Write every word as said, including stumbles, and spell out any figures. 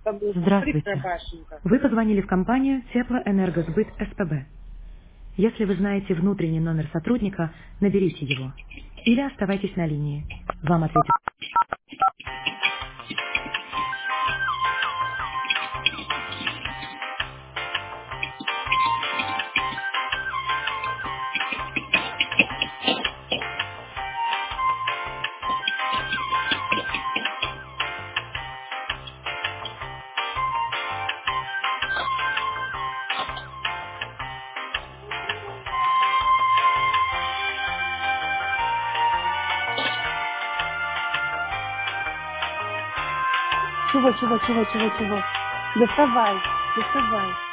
Здравствуйте. Вы позвонили в компанию Теплоэнергосбыт СПБ. Если вы знаете внутренний номер сотрудника, наберите его. Или оставайтесь на линии. Вам ответят. Чего, чего, чего, чего, чего? Доставай, доставай.